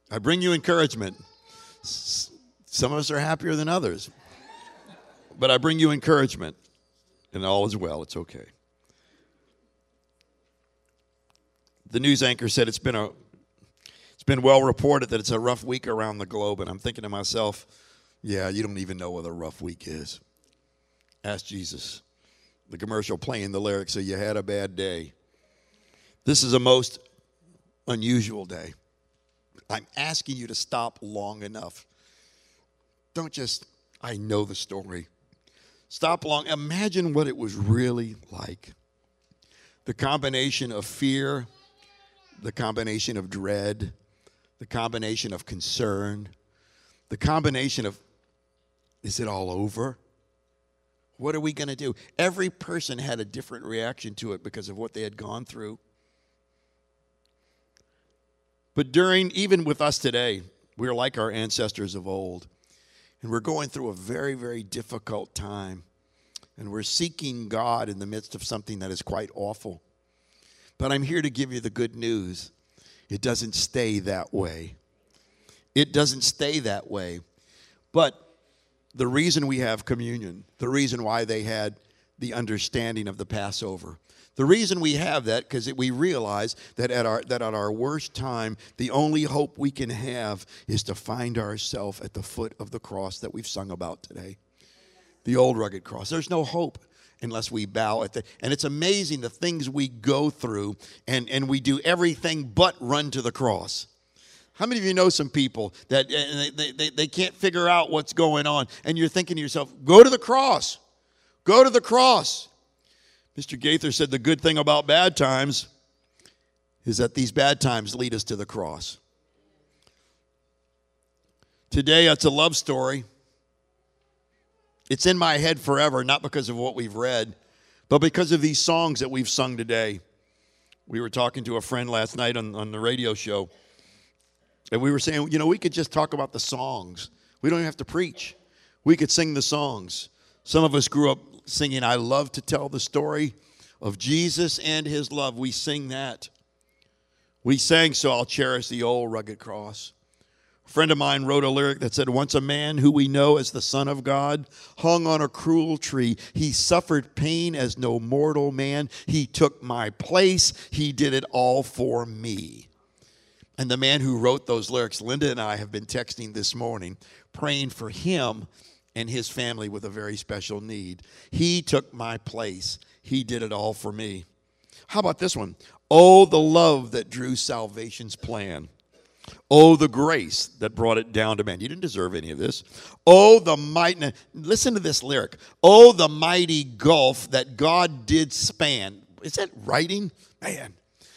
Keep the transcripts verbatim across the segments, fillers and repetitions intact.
I bring you encouragement. S- Some of us are happier than others. But I bring you encouragement. And all is well. It's okay. The news anchor said it's been a it's been well reported that it's a rough week around the globe. And I'm thinking to myself, yeah, you don't even know what a rough week is. Ask Jesus. The commercial playing the lyrics, so you had a bad day. This is a most unusual day. I'm asking you to stop long enough. Don't just, I know the story. Stop long. Imagine what it was really like. The combination of fear, the combination of dread, the combination of concern, the combination of, is it all over? What are we going to do? Every person had a different reaction to it because of what they had gone through. But during, even with us today, we're like our ancestors of old. And we're going through a very, very difficult time. And we're seeking God in the midst of something that is quite awful. But I'm here to give you the good news. It doesn't stay that way. It doesn't stay that way. But the reason we have communion, the reason why they had the understanding of the Passover, the reason we have that, because we realize that at our that at our worst time, the only hope we can have is to find ourselves at the foot of the cross that we've sung about today. The old rugged cross. There's no hope unless we bow at the, and it's amazing the things we go through, and, and we do everything but run to the cross. How many of you know some people that uh, they, they, they can't figure out what's going on, and you're thinking to yourself, go to the cross. Go to the cross. Mister Gaither said the good thing about bad times is that these bad times lead us to the cross. Today, it's a love story. It's in my head forever, not because of what we've read, but because of these songs that we've sung today. We were talking to a friend last night on, on the radio show, and we were saying, you know, we could just talk about the songs. We don't even have to preach. We could sing the songs. Some of us grew up singing, I love to tell the story of Jesus and his love. We sing that. We sang, so I'll cherish the old rugged cross. A friend of mine wrote a lyric that said, once a man who we know as the Son of God hung on a cruel tree. He suffered pain as no mortal man. He took my place. He did it all for me. And the man who wrote those lyrics, Linda and I have been texting this morning, praying for him and his family with a very special need. He took my place. He did it all for me. How about this one? Oh, the love that drew salvation's plan. Oh, the grace that brought it down to man. You didn't deserve any of this. Oh, the mighty, listen to this lyric. Oh, the mighty gulf that God did span. Is that writing? Man.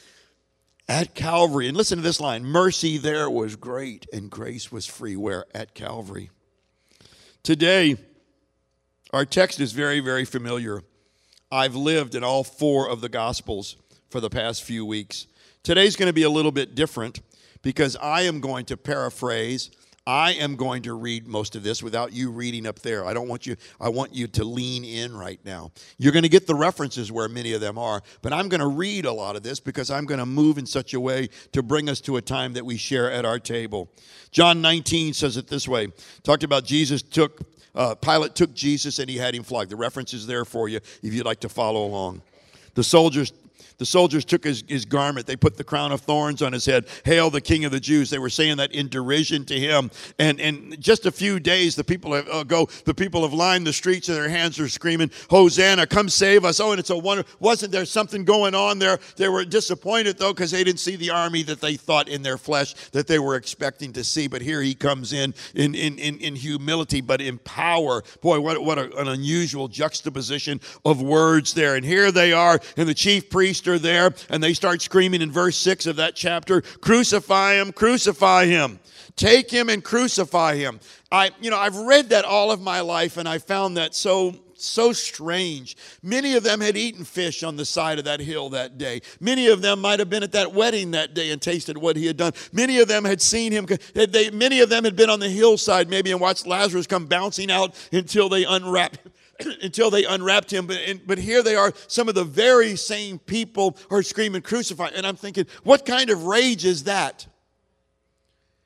At Calvary. And listen to this line. Mercy there was great and grace was free. Where? At Calvary. Today, our text is very, very familiar. I've lived in all four of the Gospels for the past few weeks. Today's going to be a little bit different because I am going to paraphrase. I am going to read most of this without you reading up there. I don't want you, I want you to lean in right now. You're going to get the references where many of them are, but I'm going to read a lot of this because I'm going to move in such a way to bring us to a time that we share at our table. John nineteen says it this way. Talked about Jesus took, uh, Pilate took Jesus and he had him flogged. The reference is there for you if you'd like to follow along. The soldiers The soldiers took his, his garment. They put the crown of thorns on his head. Hail the King of the Jews. They were saying that in derision to him. And in just a few days, the people have, uh, go, the people have lined the streets and their hands are screaming, Hosanna, come save us. Oh, and it's a wonder. Wasn't there something going on there? They were disappointed, though, because they didn't see the army that they thought in their flesh that they were expecting to see. But here he comes in in, in, in, in humility, but in power. Boy, what, what a, an unusual juxtaposition of words there. And here they are, and the chief priest are there, and they start screaming in verse six of that chapter, crucify him, crucify him. Take him and crucify him. I, you know, I've read that all of my life, and I found that so so strange. Many of them had eaten fish on the side of that hill that day. Many of them might have been at that wedding that day and tasted what he had done. Many of them had seen him. They, many of them had been on the hillside maybe and watched Lazarus come bouncing out until they unwrapped him. Until they unwrapped him. But, and, but here they are, some of the very same people are screaming, crucify. And I'm thinking, what kind of rage is that?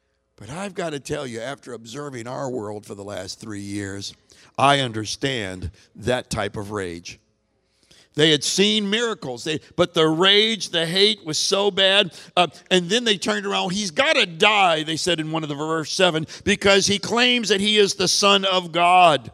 But I've got to tell you, after observing our world for the last three years, I understand that type of rage. They had seen miracles, they, but the rage, the hate was so bad. Uh, and then they turned around. He's got to die, they said in one of the verse seven, because he claims that he is the Son of God.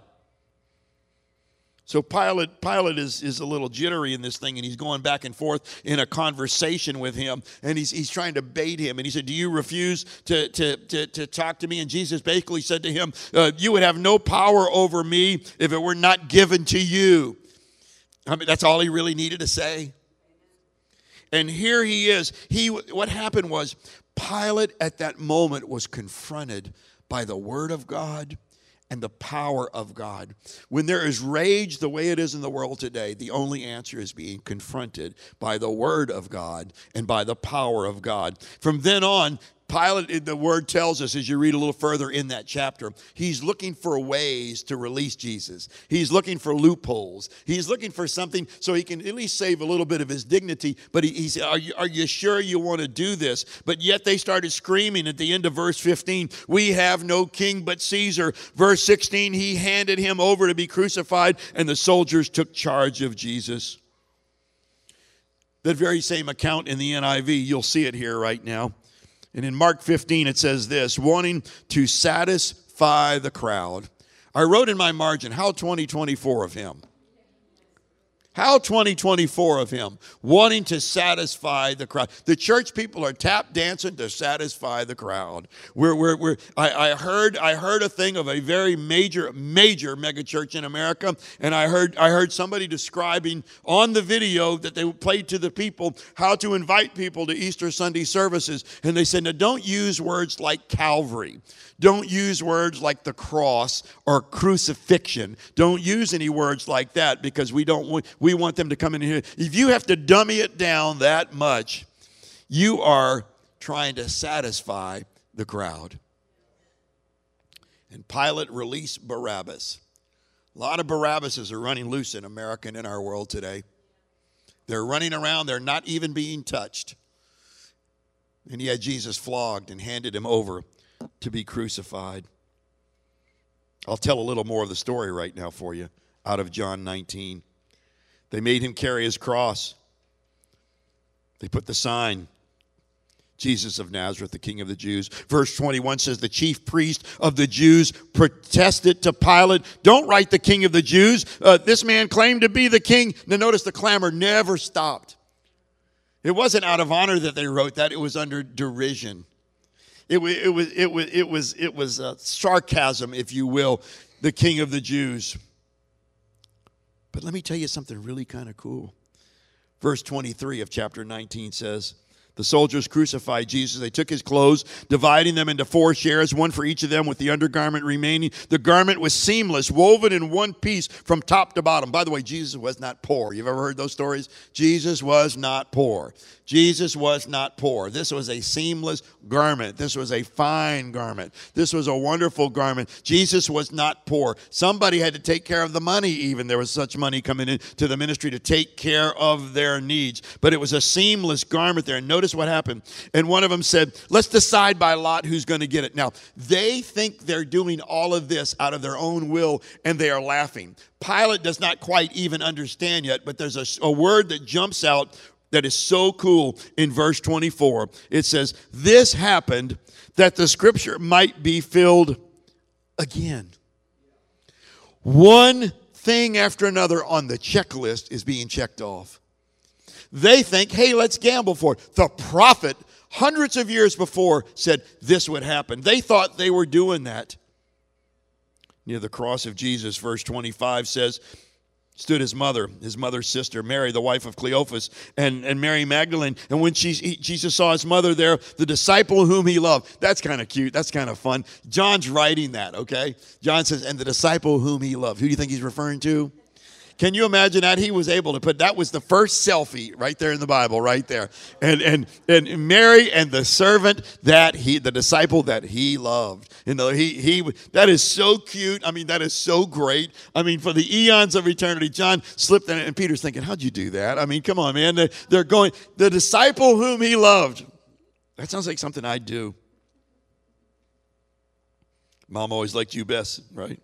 So Pilate, Pilate is, is a little jittery in this thing, and he's going back and forth in a conversation with him, and he's he's trying to bait him. And he said, do you refuse to, to, to, to talk to me? And Jesus basically said to him, uh, you would have no power over me if it were not given to you. I mean, that's all he really needed to say. And here he is. He, what happened was Pilate at that moment was confronted by the word of God and the power of God. When there is rage the way it is in the world today, the only answer is being confronted by the word of God and by the power of God. From then on, Pilate, the word tells us, as you read a little further in that chapter, he's looking for ways to release Jesus. He's looking for loopholes. He's looking for something so he can at least save a little bit of his dignity. But he, he said, are you, are you sure you want to do this? But yet they started screaming at the end of verse fifteen, we have no king but Caesar. Verse sixteen, he handed him over to be crucified, and the soldiers took charge of Jesus. That very same account in the N I V, you'll see it here right now. And in Mark fifteen, it says this, wanting to satisfy the crowd. I wrote in my margin, how twenty twenty-four of him? How twenty twenty-four of him, wanting to satisfy the crowd. The church people are tap dancing to satisfy the crowd. We're, we're, we're, I, I, heard, I heard a thing of a very major, major megachurch in America, and I heard, I heard somebody describing on the video that they played to the people how to invite people to Easter Sunday services. And they said, now don't use words like Calvary. Don't use words like the cross or crucifixion. Don't use any words like that because we don't want, we want them to come in here. If you have to dummy it down that much, you are trying to satisfy the crowd. And Pilate released Barabbas. A lot of Barabbases are running loose in America and in our world today. They're running around. They're not even being touched. And he had Jesus flogged and handed him over to be crucified. I'll tell a little more of the story right now for you out of John nineteen. They made him carry his cross. They put the sign, Jesus of Nazareth, the King of the Jews. Verse twenty-one says, the chief priest of the Jews protested to Pilate, don't write the King of the Jews. Uh, this man claimed to be the king. Now notice the clamor never stopped. It wasn't out of honor that they wrote that. It was under derision. It was, it was, it was, it was, it was uh, sarcasm, if you will, the King of the Jews. But let me tell you something really kind of cool. Verse twenty-three of chapter nineteen says, the soldiers crucified Jesus. They took his clothes, dividing them into four shares, one for each of them with the undergarment remaining. The garment was seamless, woven in one piece from top to bottom. By the way, Jesus was not poor. You've ever heard those stories? Jesus was not poor. Jesus was not poor. This was a seamless garment. This was a fine garment. This was a wonderful garment. Jesus was not poor. Somebody had to take care of the money even. There was such money coming into the ministry to take care of their needs. But it was a seamless garment there. And notice what happened. And one of them said, let's decide by lot who's going to get it. Now, they think they're doing all of this out of their own will, and they are laughing. Pilate does not quite even understand yet, but there's a, a word that jumps out that is so cool in verse twenty-four. It says, this happened that the scripture might be filled again. One thing after another on the checklist is being checked off. They think, hey, let's gamble for it. The prophet, hundreds of years before, said this would happen. They thought they were doing that. Near the cross of Jesus, verse twenty-five says, stood his mother, his mother's sister, Mary, the wife of Cleophas, and, and Mary Magdalene. And when she, he, Jesus saw his mother there, the disciple whom he loved. That's kind of cute. That's kind of fun. John's writing that, okay? John says, and the disciple whom he loved. Who do you think he's referring to? Can you imagine that? He was able to put, that was the first selfie right there in the Bible, right there. And and and Mary and the servant that he, the disciple that he loved. You know, he, he, that is so cute. I mean, that is so great. I mean, for the eons of eternity, John slipped in it, and Peter's thinking, how'd you do that? I mean, come on, man. They're, they're going, the disciple whom he loved. That sounds like something I'd do. Mom always liked you best, right?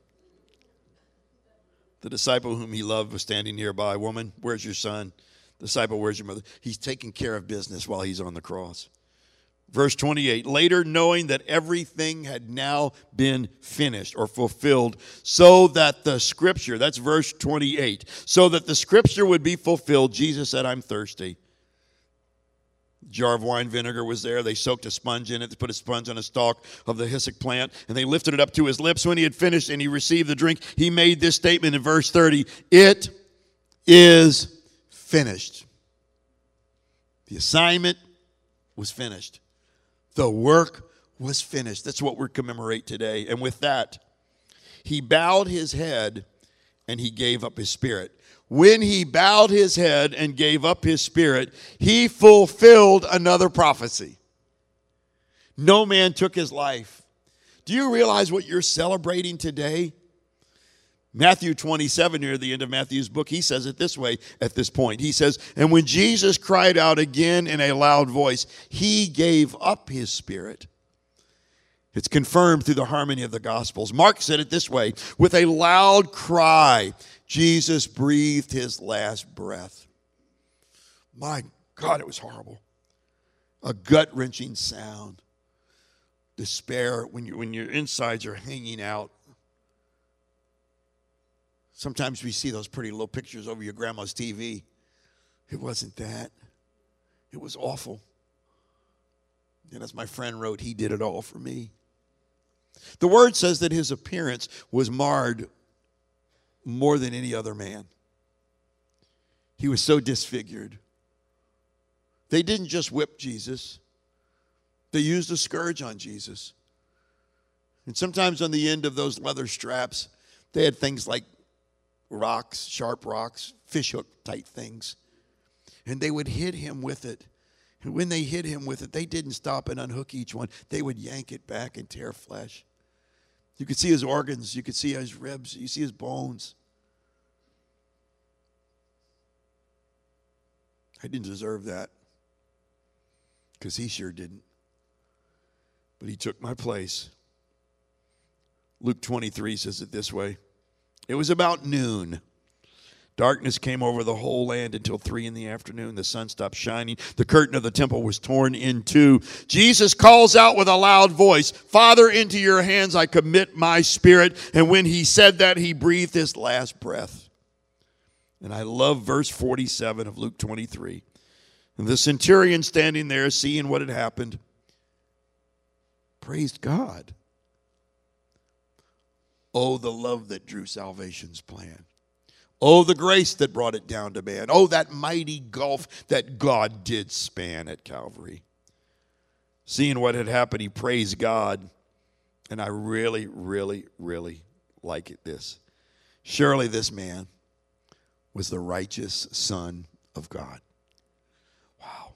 The disciple whom he loved was standing nearby. Woman, where's your son? Disciple, where's your mother? He's taking care of business while he's on the cross. Verse twenty-eight, later knowing that everything had now been finished or fulfilled, so that the scripture, that's verse twenty-eight, so that the scripture would be fulfilled, Jesus said, I'm thirsty. A jar of wine vinegar was there. They soaked a sponge in it. They put a sponge on a stalk of the hyssop plant, and they lifted it up to his lips. When he had finished and he received the drink, he made this statement in verse thirty, it is finished. The assignment was finished. The work was finished. That's what we commemorate today. And with that, he bowed his head and he gave up his spirit. When he bowed his head and gave up his spirit, he fulfilled another prophecy. No man took his life. Do you realize what you're celebrating today? Matthew twenty-seven, near the end of Matthew's book, he says it this way at this point. He says, and when Jesus cried out again in a loud voice, he gave up his spirit. It's confirmed through the harmony of the Gospels. Mark said it this way, with a loud cry, Jesus breathed his last breath. My God, it was horrible. A gut-wrenching sound. Despair when, you, when your insides are hanging out. Sometimes we see those pretty little pictures over your grandma's T V. It wasn't that. It was awful. And as my friend wrote, he did it all for me. The word says that his appearance was marred more than any other man. He was so disfigured. They didn't just whip Jesus. They used a scourge on Jesus. And sometimes on the end of those leather straps, they had things like rocks, sharp rocks, fishhook type things. And they would hit him with it. And when they hit him with it, they didn't stop and unhook each one. They would yank it back and tear flesh. You could see his organs. You could see his ribs. You see his bones. I didn't deserve that because he sure didn't. But he took my place. Luke twenty-three says it this way. It was about noon. Darkness came over the whole land until three in the afternoon. The sun stopped shining. The curtain of the temple was torn in two. Jesus calls out with a loud voice, Father, into your hands I commit my spirit. And when he said that, he breathed his last breath. And I love verse forty-seven of Luke twenty-three. And the centurion standing there, seeing what had happened, praised God. Oh, the love that drew salvation's plan. Oh, the grace that brought it down to man. Oh, that mighty gulf that God did span at Calvary. Seeing what had happened, he praised God. And I really, really, really like it this. Surely this man was the righteous Son of God. Wow.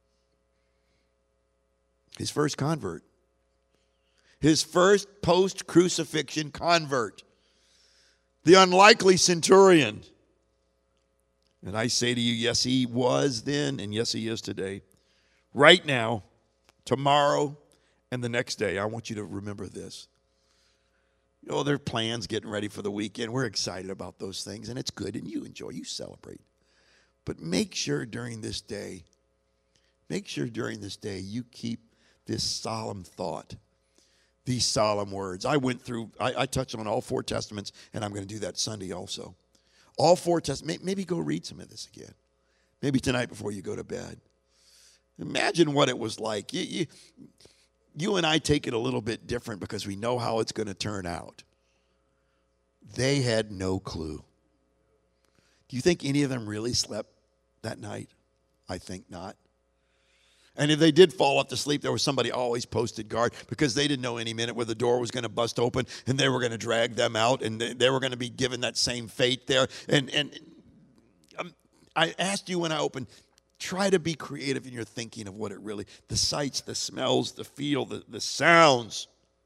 His first convert. His first post-crucifixion convert. The unlikely centurion. And I say to you, yes, he was then, and yes, he is today. Right now, tomorrow, and the next day, I want you to remember this. You know, there are plans getting ready for the weekend. We're excited about those things, and it's good, and you enjoy, you celebrate. But make sure during this day, make sure during this day you keep this solemn thought, these solemn words. I went through, I, I touched on all four testaments, and I'm going to do that Sunday also. All four testaments. Maybe go read some of this again. Maybe tonight before you go to bed. Imagine what it was like. You, you, you and I take it a little bit different because we know how it's going to turn out. They had no clue. Do you think any of them really slept that night? I think not. And if they did fall off to sleep, there was somebody always posted guard because they didn't know any minute where the door was going to bust open and they were going to drag them out and they, they were going to be given that same fate there. And, and um, I asked you when I opened, try to be creative in your thinking of what it really, the sights, the smells, the feel, the, the sounds.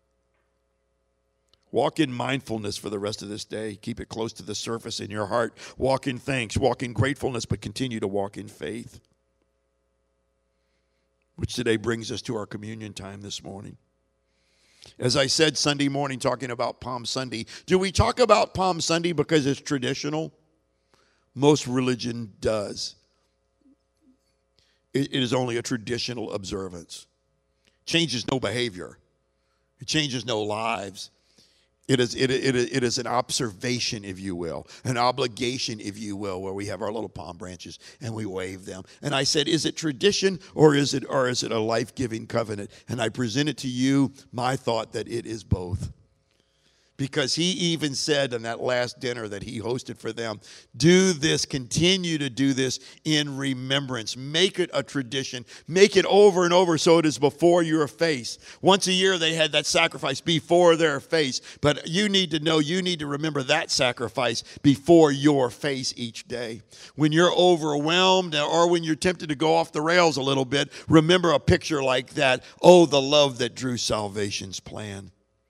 Walk in mindfulness for the rest of this day. Keep it close to the surface in your heart. Walk in thanks, walk in gratefulness, but continue to walk in faith. Which today brings us to our communion time this morning. As I said Sunday morning, talking about Palm Sunday, do we talk about Palm Sunday because it's traditional? Most religion does. It, it is only a traditional observance. Changes no behavior. It changes no lives. It is, it, it, it is an observation, if you will, an obligation, if you will, where we have our little palm branches and we wave them. And I said, is it tradition or is it, or is it a life-giving covenant? And I presented to you my thought that it is both. Because he even said in that last dinner that he hosted for them, do this, continue to do this in remembrance. Make it a tradition. Make it over and over so it is before your face. Once a year they had that sacrifice before their face. But you need to know, you need to remember that sacrifice before your face each day. When you're overwhelmed or when you're tempted to go off the rails a little bit, remember a picture like that. Oh, the love that drew salvation's plan.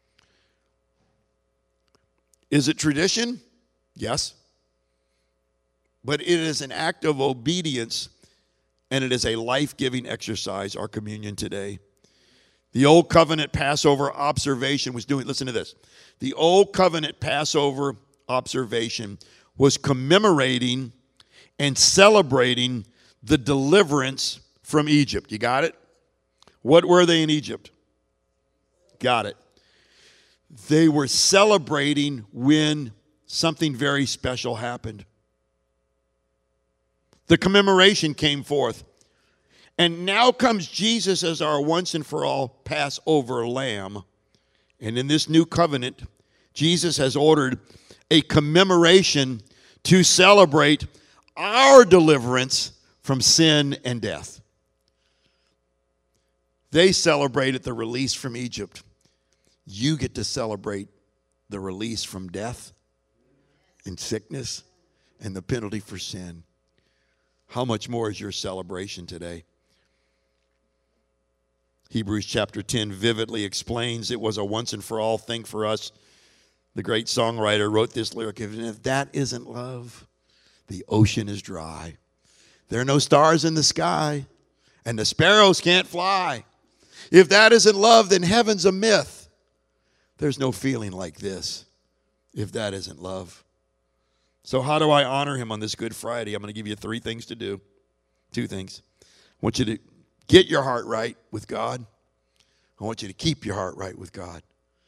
Is it tradition? Yes. But it is an act of obedience, and it is a life-giving exercise, our communion today. The Old Covenant Passover observation was doing, listen to this. The Old Covenant Passover observation was commemorating and celebrating the deliverance from Egypt. You got it? What were they in Egypt? Got it. They were celebrating when something very special happened. The commemoration came forth. And now comes Jesus as our once and for all Passover lamb. And in this new covenant, Jesus has ordered a commemoration to celebrate our deliverance from sin and death. They celebrated the release from Egypt. You get to celebrate the release from death and sickness and the penalty for sin. How much more is your celebration today? Hebrews chapter ten vividly explains it was a once and for all thing for us. The great songwriter wrote this lyric, if that isn't love, the ocean is dry. There are no stars in the sky, and the sparrows can't fly. If that isn't love, then heaven's a myth. There's no feeling like this if that isn't love. So how do I honor him on this Good Friday? I'm going to give you three things to do. Two things. I want you to get your heart right with God. I want you to keep your heart right with God.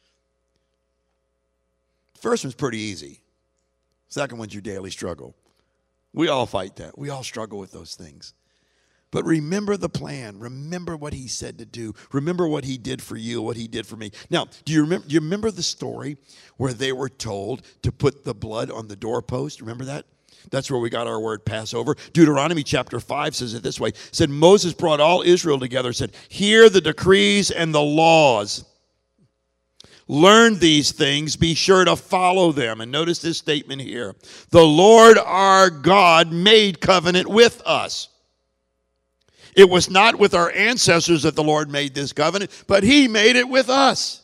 First one's pretty easy. Second one's your daily struggle. We all fight that. We all struggle with those things. But remember the plan. Remember what he said to do. Remember what he did for you, what he did for me. Now, do you remember, do you remember the story where they were told to put the blood on the doorpost? Remember that? That's where we got our word Passover. Deuteronomy chapter five says it this way. It said, Moses brought all Israel together and said, hear the decrees and the laws. Learn these things. Be sure to follow them. And notice this statement here. The Lord our God made covenant with us. It was not with our ancestors that the Lord made this covenant, but he made it with us.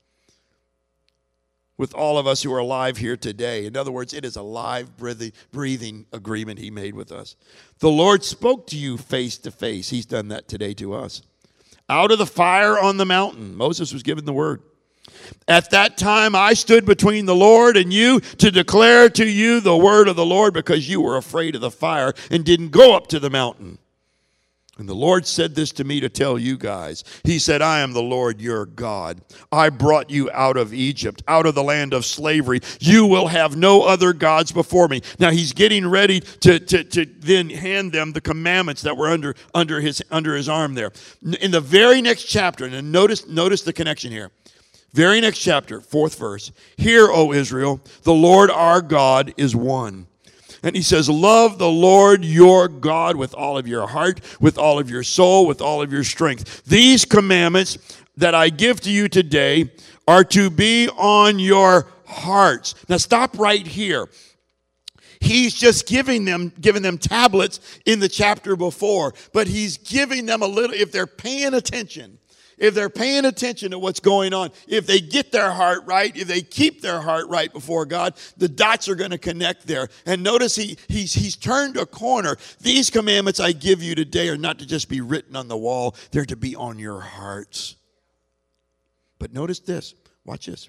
With all of us who are alive here today. In other words, it is a live, breathing agreement he made with us. The Lord spoke to you face to face. He's done that today to us. Out of the fire on the mountain. Moses was given the word. At that time I stood between the Lord and you to declare to you the word of the Lord because you were afraid of the fire and didn't go up to the mountain. And the Lord said this to me to tell you guys. He said, I am the Lord your God. I brought you out of Egypt, out of the land of slavery. You will have no other gods before me. Now he's getting ready to, to, to then hand them the commandments that were under, under, his, under his arm there. In the very next chapter, and notice, notice the connection here. Very next chapter, fourth verse. Hear, O Israel, the Lord our God is one. And he says, love the Lord your God with all of your heart, with all of your soul, with all of your strength. These commandments that I give to you today are to be on your hearts. Now stop right here. He's just giving them, giving them tablets in the chapter before, but he's giving them a little, if they're paying attention, if they're paying attention to what's going on, if they get their heart right, if they keep their heart right before God, the dots are going to connect there. And notice he, he's, he's turned a corner. These commandments I give you today are not to just be written on the wall. They're to be on your hearts. But notice this. Watch this.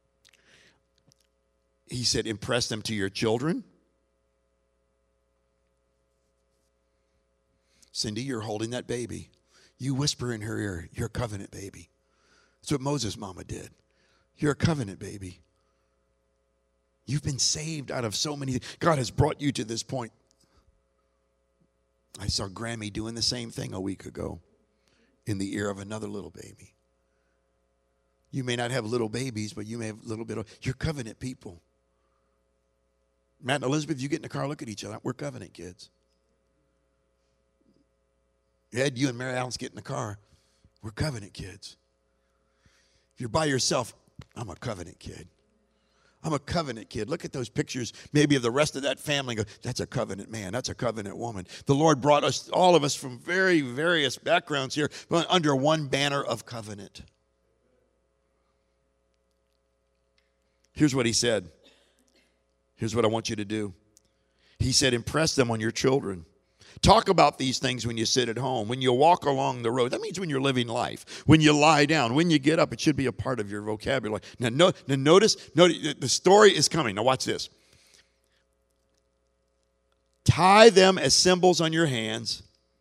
He said, impress them to your children. Cindy, you're holding that baby. You whisper in her ear, you're a covenant baby. That's what Moses' mama did. You're a covenant baby. You've been saved out of so many. God has brought you to this point. I saw Grammy doing the same thing a week ago in the ear of another little baby. You may not have little babies, but you may have a little bit of, you're covenant people. Matt and Elizabeth, you get in the car, look at each other. We're covenant kids. Ed, you and Mary Alice get in the car. We're covenant kids. If you're by yourself, I'm a covenant kid. I'm a covenant kid. Look at those pictures, maybe of the rest of that family. Go, that's a covenant man. That's a covenant woman. The Lord brought us, all of us, from very various backgrounds here, but under one banner of covenant. Here's what he said. Here's what I want you to do. He said, impress them on your children. Talk about these things when you sit at home, when you walk along the road. That means when you're living life, when you lie down, when you get up. It should be a part of your vocabulary. Now, no, now notice, notice, the story is coming. Now watch this. Tie them as symbols on your hands.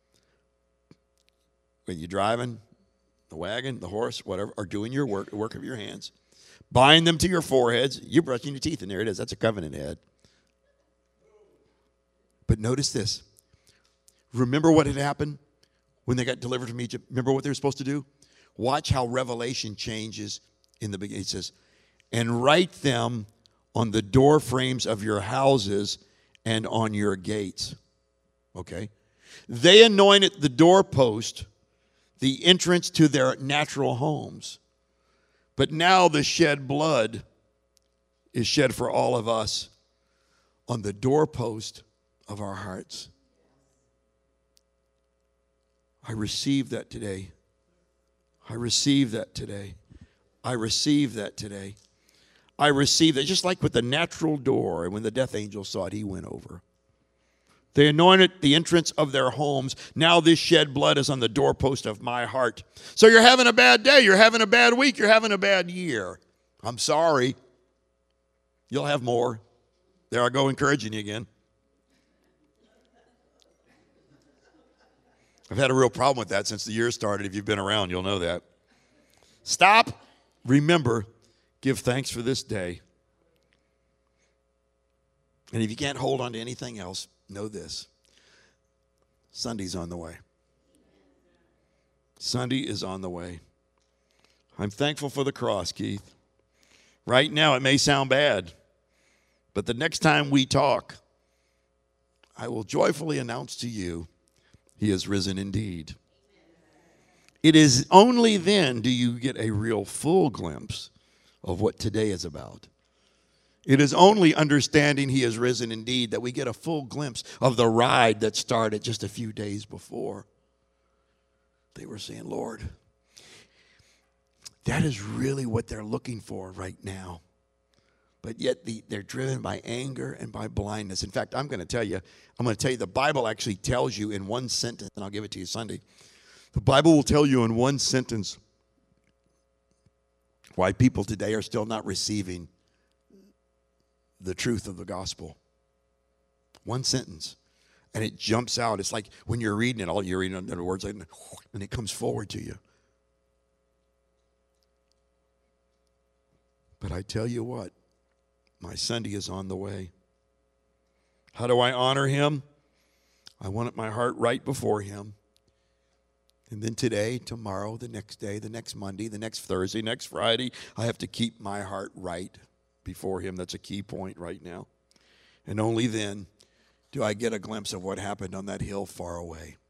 When you're driving the wagon, the horse, whatever, or doing your work, the work of your hands. Bind them to your foreheads. You're brushing your teeth, and there it is. That's a covenant head. But notice this. Remember what had happened when they got delivered from Egypt? Remember what they were supposed to do? Watch how Revelation changes in the beginning. It says, and write them on the door frames of your houses and on your gates. Okay? They anointed the doorpost, the entrance to their natural homes. But now the shed blood is shed for all of us on the doorpost of our hearts. I receive that today. I receive that today. I receive that today. I receive that. Just like with the natural door, and when the death angel saw it, he went over. They anointed the entrance of their homes. Now this shed blood is on the doorpost of my heart. So you're having a bad day. You're having a bad week. You're having a bad year. I'm sorry. You'll have more. There I go encouraging you again. I've had a real problem with that since the year started. If you've been around, you'll know that. Stop. Remember, give thanks for this day. And if you can't hold on to anything else, know this. Sunday's on the way. Sunday is on the way. I'm thankful for the cross, Keith. Right now, it may sound bad, but the next time we talk, I will joyfully announce to you, he is risen indeed. It is only then do you get a real full glimpse of what today is about. It is only understanding he is risen indeed that we get a full glimpse of the ride that started just a few days before. They were saying, Lord, that is really what they're looking for right now. But yet the, they're driven by anger and by blindness. In fact, I'm going to tell you, I'm going to tell you the Bible actually tells you in one sentence, and I'll give it to you Sunday. The Bible will tell you in one sentence why people today are still not receiving the truth of the gospel. One sentence. And it jumps out. It's like when you're reading it, all you're reading the words, and it comes forward to you. But I tell you what, my Sunday is on the way. How do I honor him? I want my heart right before him. And then today, tomorrow, the next day, the next Monday, the next Thursday, next Friday, I have to keep my heart right before him. That's a key point right now. And only then do I get a glimpse of what happened on that hill far away.